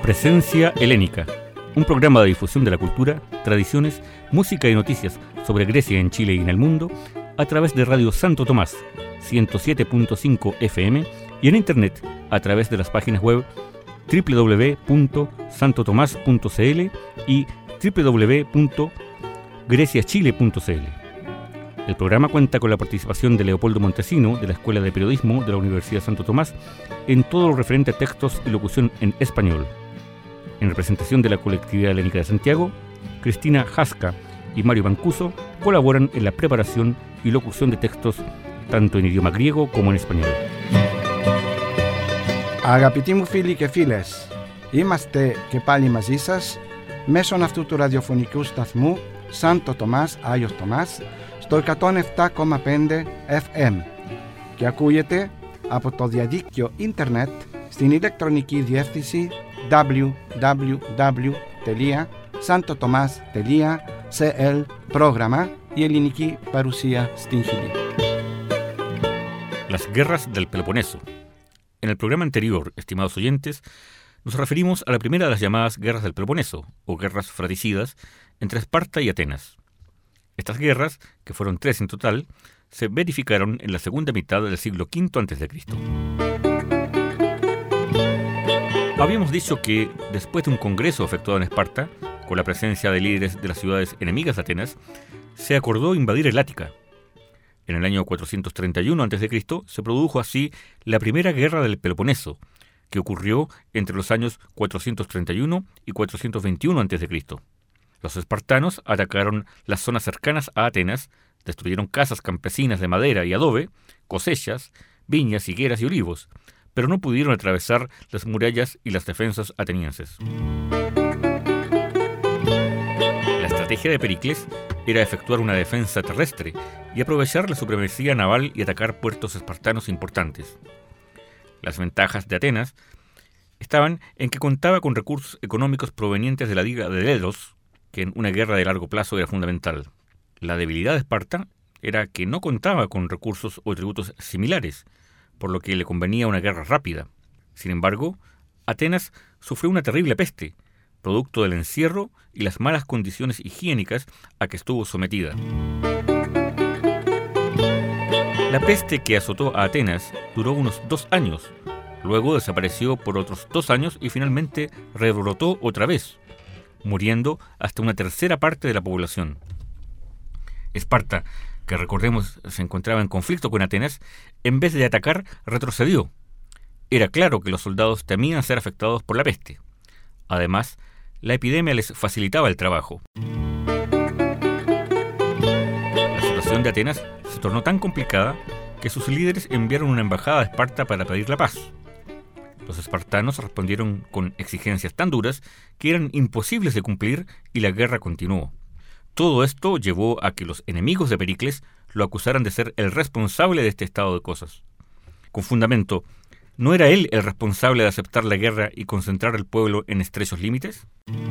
Presencia Helénica, un programa de difusión de la cultura, tradiciones, música y noticias sobre Grecia en Chile y en el mundo a través de Radio Santo Tomás, 107.5 FM y en internet a través de las páginas web www.santotomás.cl y www.greciachile.cl. El programa cuenta con la participación de Leopoldo Montesino, de la Escuela de Periodismo de la Universidad Santo Tomás, en todo lo referente a textos y locución en español. En representación de la colectividad helénica de Santiago, Cristina Jasca y Mario Mancuso colaboran en la preparación y locución de textos tanto en idioma griego como en español. Αγαπητοί μου φίλοι και φίλες, είμαστε και πάλι μαζί σας μέσω αυτού του ραδιοφωνικού σταθμού Σάντο Τομάς, Άγιος Τομάς, στο 107,5 FM και ακούγεται από το διαδίκτυο ίντερνετ στην ηλεκτρονική διεύθυνση www.santotomas.cl, πρόγραμμα η ελληνική παρουσία στην Χιλή. Las guerras del Peloponeso. En el programa anterior, estimados oyentes, nos referimos a la primera de las llamadas guerras del Peloponeso, o guerras fratricidas, entre Esparta y Atenas. Estas guerras, que fueron 3 en total, se verificaron en la segunda mitad del siglo V a.C. Habíamos dicho que, después de un congreso efectuado en Esparta, con la presencia de líderes de las ciudades enemigas de Atenas, se acordó invadir el Ática. En el año 431 a.C. se produjo así la primera guerra del Peloponeso, que ocurrió entre los años 431 y 421 a.C. Los espartanos atacaron las zonas cercanas a Atenas, destruyeron casas campesinas de madera y adobe, cosechas, viñas, higueras y olivos, pero no pudieron atravesar las murallas y las defensas atenienses. La estrategia de Pericles era efectuar una defensa terrestre y aprovechar la supremacía naval y atacar puertos espartanos importantes. Las ventajas de Atenas estaban en que contaba con recursos económicos provenientes de la Liga de Delos, que en una guerra de largo plazo era fundamental. La debilidad de Esparta era que no contaba con recursos o tributos similares, por lo que le convenía una guerra rápida. Sin embargo, Atenas sufrió una terrible peste, producto del encierro y las malas condiciones higiénicas a que estuvo sometida. La peste que azotó a Atenas duró unos 2 años, luego desapareció por otros 2 años y finalmente rebrotó otra vez, muriendo hasta una tercera parte de la población. Esparta, que recordemos se encontraba en conflicto con Atenas, en vez de atacar, retrocedió. Era claro que los soldados temían ser afectados por la peste. Además, la epidemia les facilitaba el trabajo. La situación de Atenas se tornó tan complicada que sus líderes enviaron una embajada a Esparta para pedir la paz. Los espartanos respondieron con exigencias tan duras que eran imposibles de cumplir y la guerra continuó. Todo esto llevó a que los enemigos de Pericles lo acusaran de ser el responsable de este estado de cosas. Con fundamento, ¿no era él el responsable de aceptar la guerra y concentrar al pueblo en estrechos límites?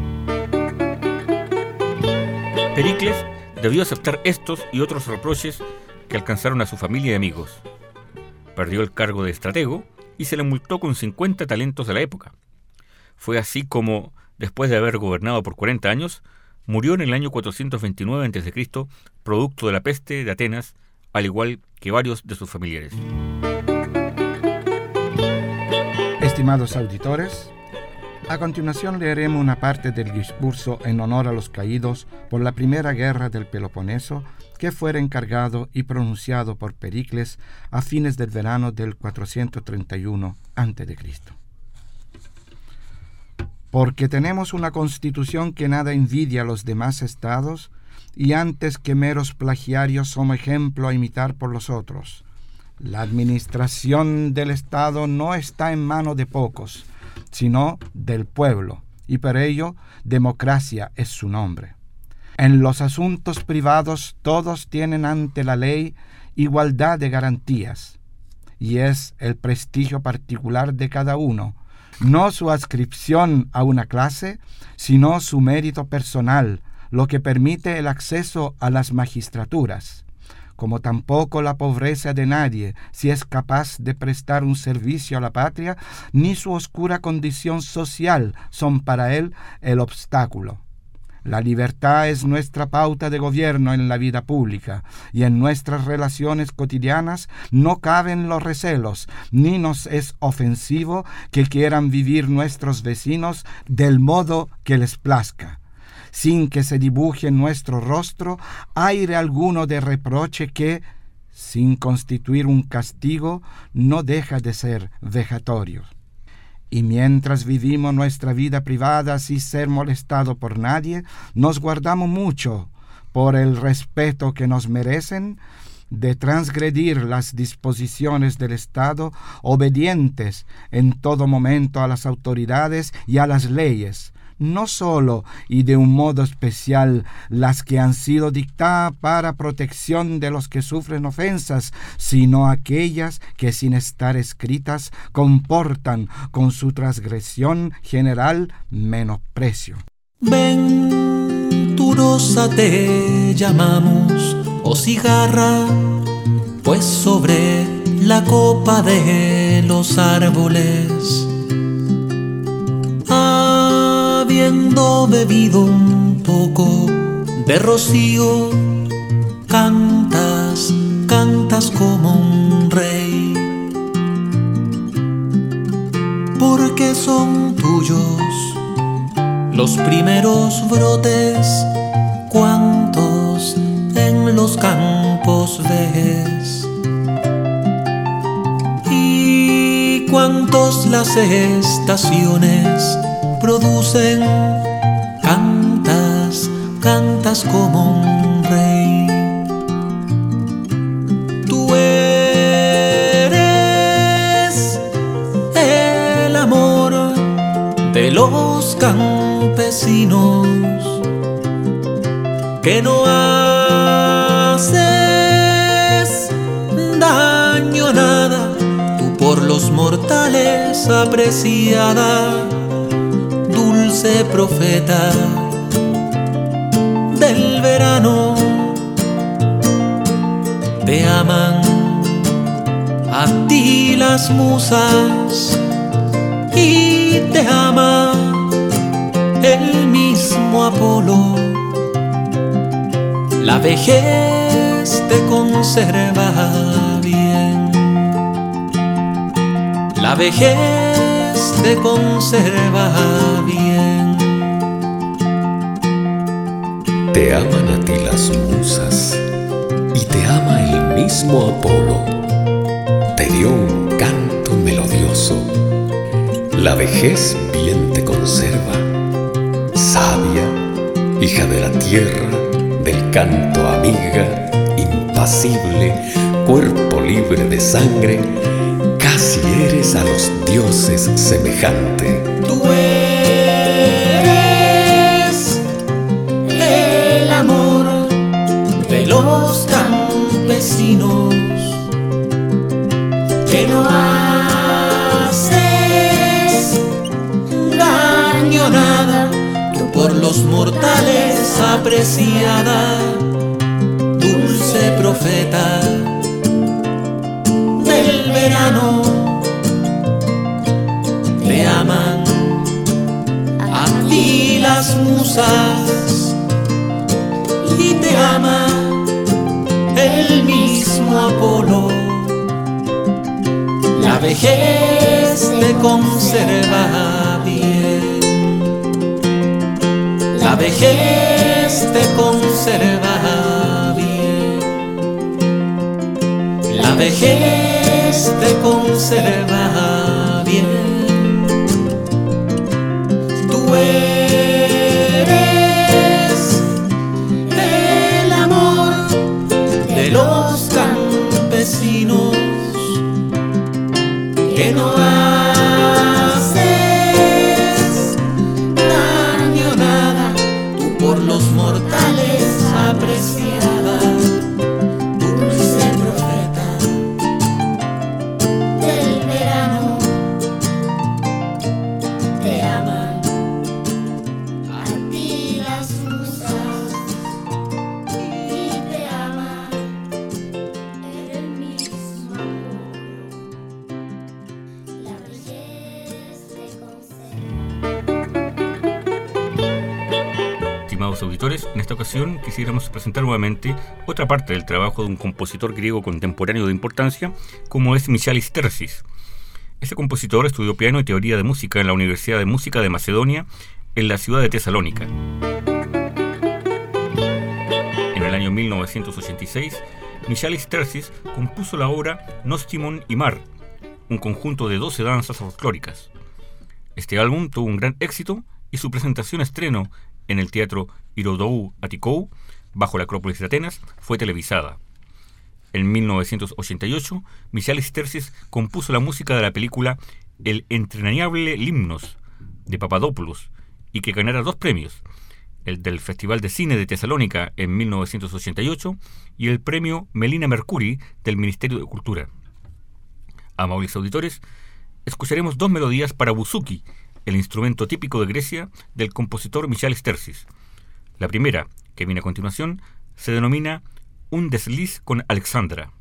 Pericles debió aceptar estos y otros reproches que alcanzaron a su familia y amigos. Perdió el cargo de estratego y se le multó con 50 talentos de la época. Fue así como, después de haber gobernado por 40 años, murió en el año 429 a.C., producto de la peste de Atenas, al igual que varios de sus familiares. Estimados auditores, a continuación leeremos una parte del discurso en honor a los caídos por la primera guerra del Peloponeso que fuera encargado y pronunciado por Pericles a fines del verano del 431 a.C. Porque tenemos una constitución que nada envidia a los demás estados, y antes que meros plagiarios somos ejemplo a imitar por los otros. La administración del Estado no está en manos de pocos, sino del pueblo, y por ello democracia es su nombre. En los asuntos privados todos tienen ante la ley igualdad de garantías, y es el prestigio particular de cada uno, no su adscripción a una clase, sino su mérito personal, lo que permite el acceso a las magistraturas. como tampoco la pobreza de nadie, si es capaz de prestar un servicio a la patria, ni su oscura condición social son para él el obstáculo. La libertad es nuestra pauta de gobierno en la vida pública, y en nuestras relaciones cotidianas no caben los recelos, ni nos es ofensivo que quieran vivir nuestros vecinos del modo que les plazca, sin que se dibuje en nuestro rostro aire alguno de reproche que, sin constituir un castigo, no deja de ser vejatorio. Y mientras vivimos nuestra vida privada sin ser molestado por nadie, nos guardamos mucho, por el respeto que nos merecen, de transgredir las disposiciones del Estado, obedientes en todo momento a las autoridades y a las leyes, no solo y de un modo especial las que han sido dictadas para protección de los que sufren ofensas, sino aquellas que sin estar escritas comportan con su transgresión general menosprecio. Venturosa te llamamos, oh cigarra, pues sobre la copa de los árboles, habiendo bebido un poco de rocío, cantas como un rey, porque son tuyos los primeros brotes, cuantos en los campos ves, y cuantos las estaciones producen, cantas como un rey. Tú eres el amor de los campesinos, que no haces daño a nada, tú por los mortales apreciada, dulce profeta del verano. Te aman a ti las musas, y te ama el mismo Apolo. La vejez te conserva bien, la vejez te conserva bien. Te aman a ti las musas, y te ama el mismo Apolo. Te dio un canto melodioso, la vejez bien te conserva. Sabia, hija de la tierra, del canto amiga, impasible, cuerpo libre de sangre, casi eres a los dioses semejante. Tú eres el amor de los campesinos, que no haces daño a nada, tú por los mortales apreciada, dulce profeta del verano. Te aman a ti las musas, y te ama el mismo Apolo. La vejez te conserva bien, la vejez te conserva bien, la vejez te conserva bien. Tú eres el amor de los campesinos, que no haces daño a nada, tú por los mortales apreciada, dulce profeta del verano. Te aman a ti las musas, y te ama auditores, en esta ocasión quisiéramos presentar nuevamente otra parte del trabajo de un compositor griego contemporáneo de importancia, como es Michalis Tersis. Este compositor estudió piano y teoría de música en la Universidad de Música de Macedonia, en la ciudad de Tesalónica. En el año 1986, Michalis Tersis compuso la obra Nostimon y Mar, un conjunto de 12 danzas folclóricas. Este álbum tuvo un gran éxito y su presentación estreno en el teatro Irodou Attikou, bajo la Acrópolis de Atenas, fue televisada. En 1988, Michalis Tersis compuso la música de la película El entrañable Limnos, de Papadopoulos, y que ganara 2 premios, el del Festival de Cine de Tesalónica en 1988 y el premio Melina Mercury del Ministerio de Cultura. Amables auditores, escucharemos 2 melodías para bouzouki, el instrumento típico de Grecia del compositor Michalis Tersis. La primera, que viene a continuación, se denomina Un desliz con Alexandra.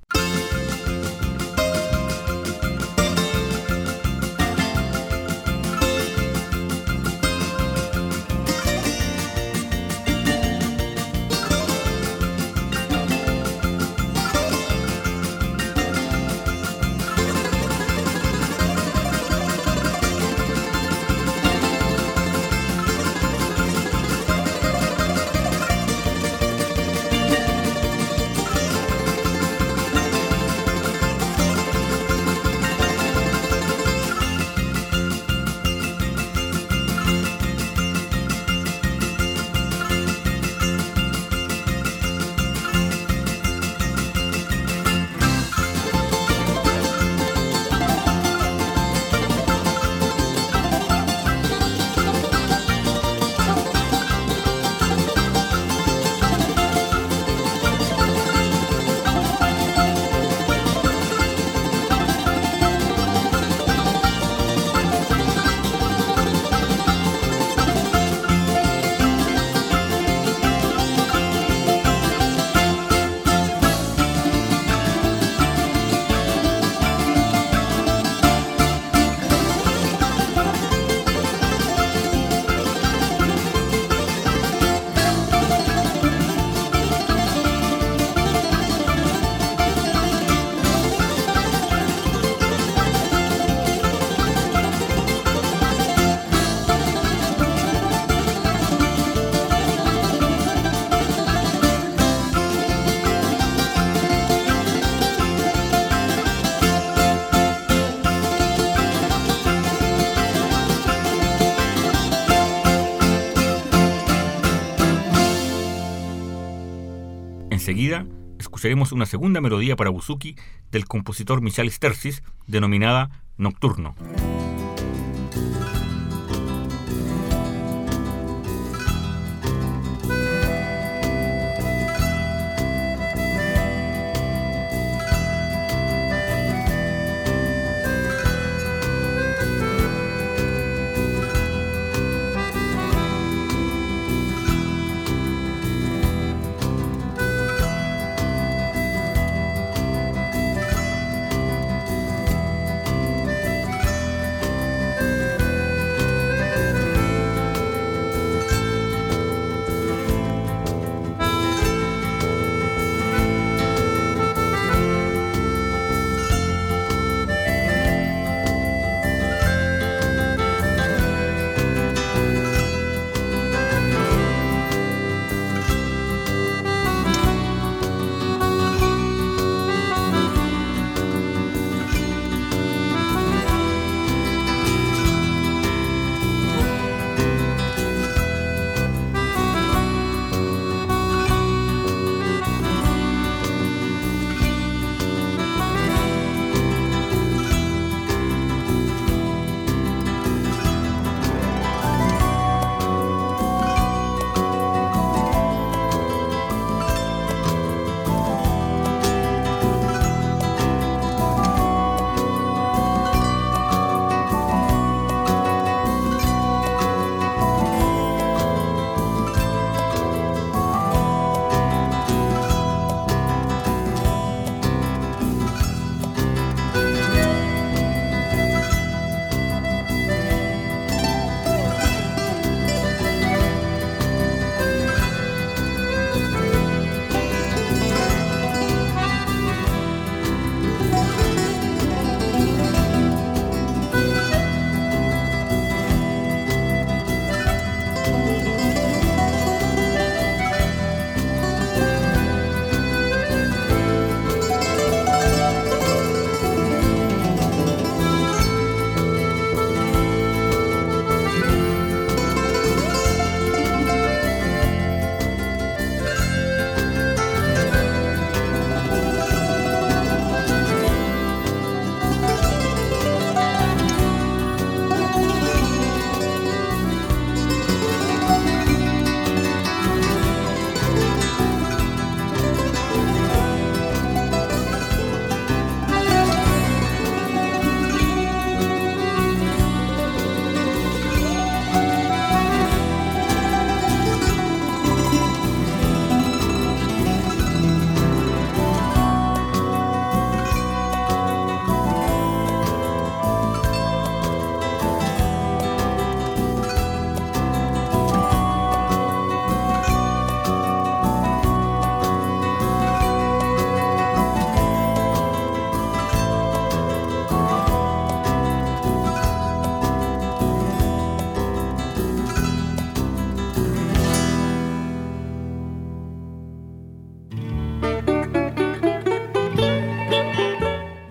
Enseguida, escucharemos una segunda melodía para bouzouki del compositor Michalis Tersis, denominada Nocturno.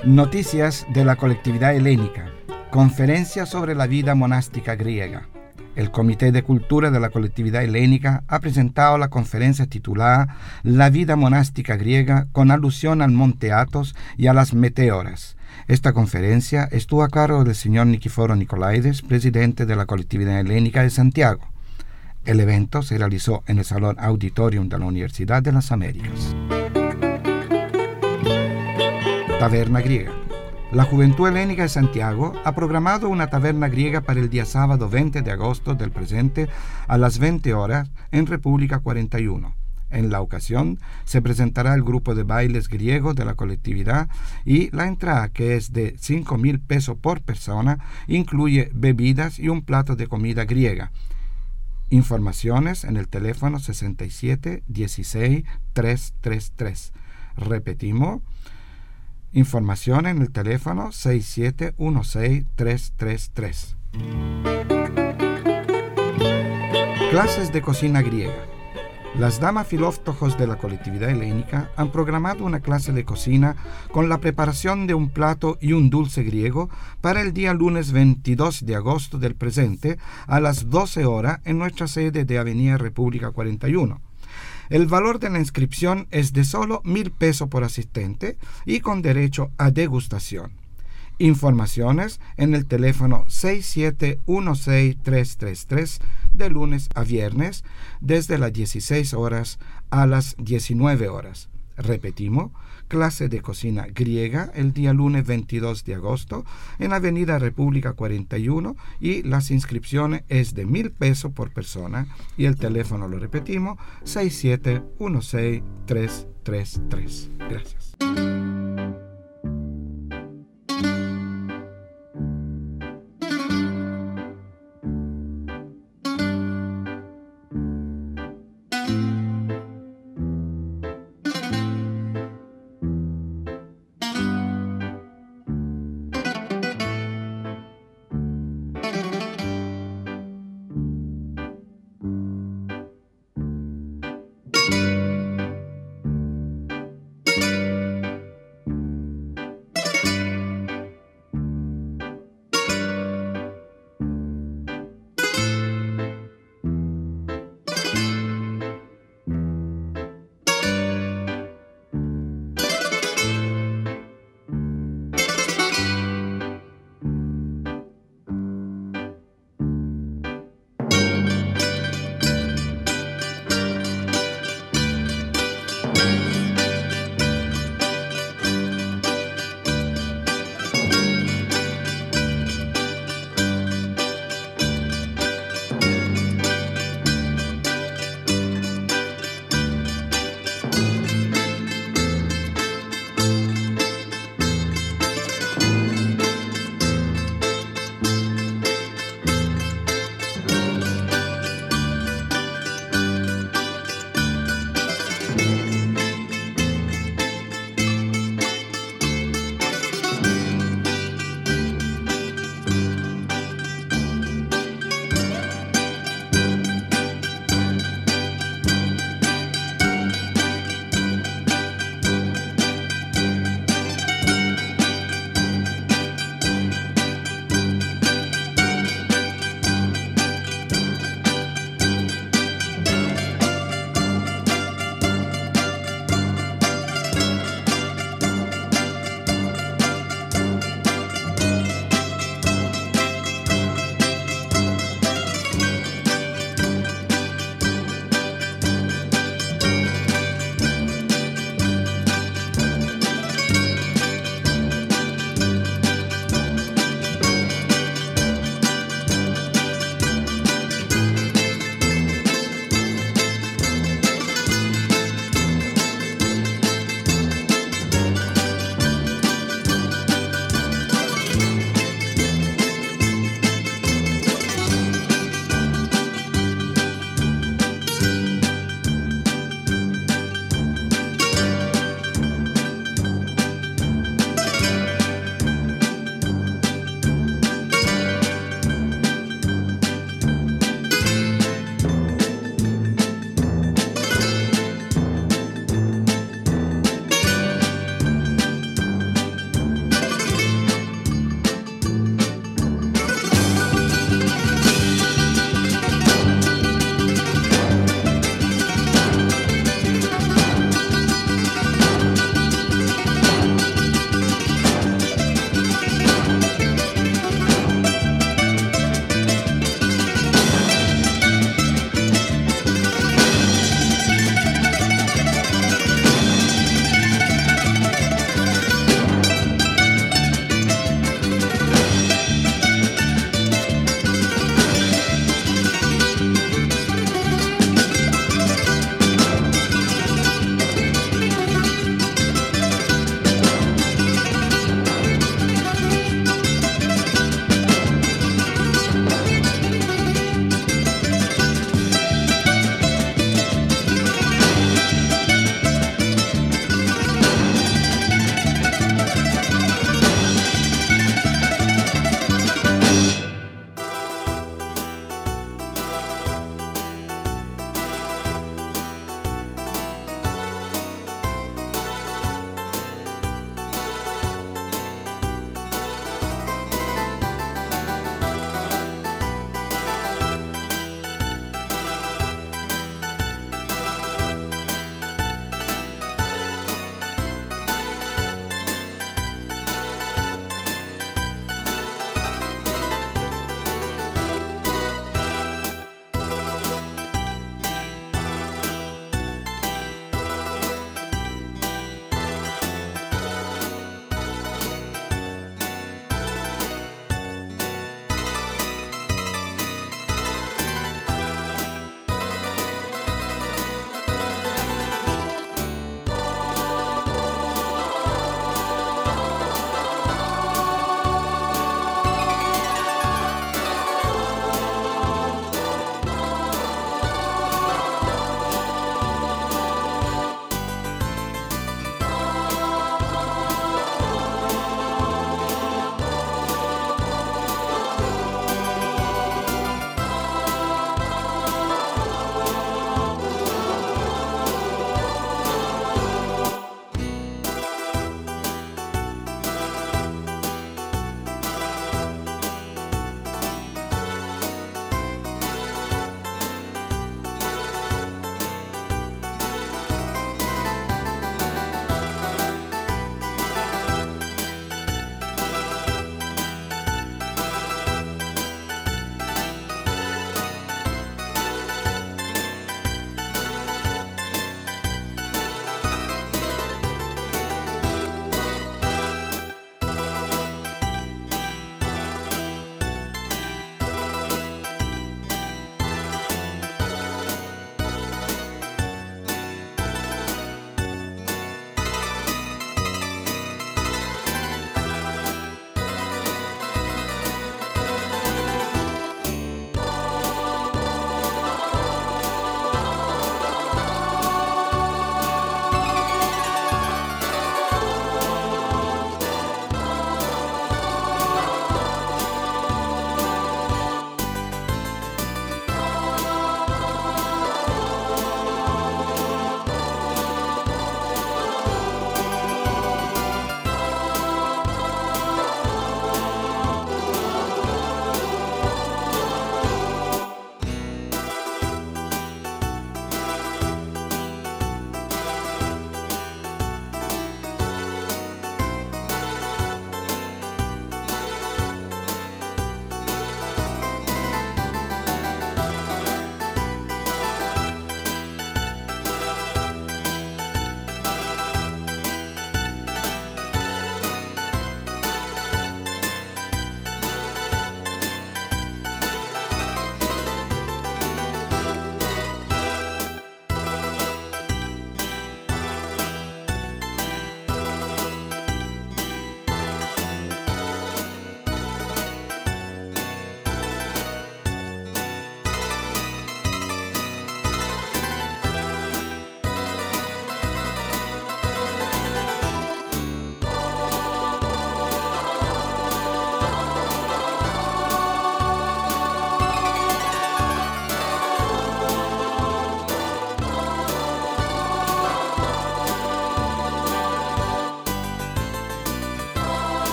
Noticias de la colectividad helénica. Conferencia sobre la vida monástica griega. El Comité de Cultura de la colectividad helénica ha presentado la conferencia titulada La vida monástica griega con alusión al monte Athos y a las meteoras. Esta conferencia estuvo a cargo del señor Nikiforo Nicolaides, presidente de la colectividad helénica de Santiago. El evento se realizó en el Salón Auditorium de la Universidad de las Américas. Taberna griega. La Juventud Helénica de Santiago ha programado una taberna griega para el día sábado 20 de agosto del presente a las 20 horas en República 41. En la ocasión se presentará el grupo de bailes griegos de la colectividad y la entrada, que es de 5.000 pesos por persona, incluye bebidas y un plato de comida griega. Informaciones en el teléfono 67 16 333. Repetimos. Información en el teléfono 6716-333. Clases de cocina griega. Las damas filóftojos de la colectividad helénica han programado una clase de cocina con la preparación de un plato y un dulce griego para el día lunes 22 de agosto del presente a las 12 horas en nuestra sede de Avenida República 41. El valor de la inscripción es de solo 1.000 pesos por asistente y con derecho a degustación. Informaciones en el teléfono 6716-333 de lunes a viernes desde las 16 horas a las 19 horas. Repetimos, clase de cocina griega el día lunes 22 de agosto en Avenida República 41 y las inscripciones es de 1.000 pesos por persona y el teléfono, lo repetimos, 6716-333. Gracias.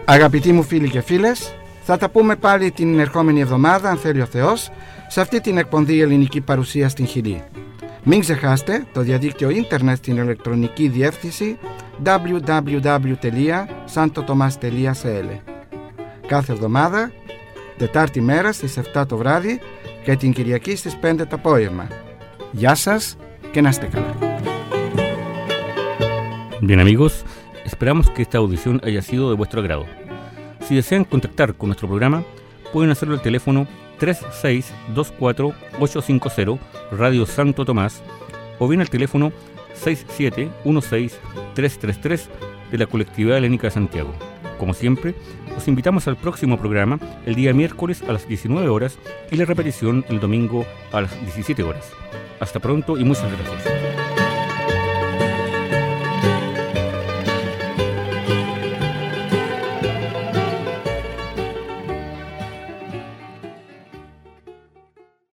Αγαπητοί μου φίλοι και φίλες, θα τα πούμε πάλι την ερχόμενη εβδομάδα, αν θέλει ο Θεός, σε αυτή την εκπομπή ελληνική παρουσία στην Χιλή. Μην ξεχάσετε το διαδίκτυο ίντερνετ στην ηλεκτρονική διεύθυνση www.santotomas.cl. Κάθε εβδομάδα, Τετάρτη μέρα στις 7 το βράδυ και την Κυριακή στις 5 το απόγευμα. Γεια σας και να είστε καλά. Bien amigos, esperamos que esta audición haya sido de vuestro agrado. Si desean contactar con nuestro programa, pueden hacerlo al teléfono 3624-850 Radio Santo Tomás o bien al teléfono 6716-333 de la Colectividad Helénica de Santiago. Como siempre, os invitamos al próximo programa el día miércoles a las 19 horas y la repetición el domingo a las 17 horas. Hasta pronto y muchas gracias.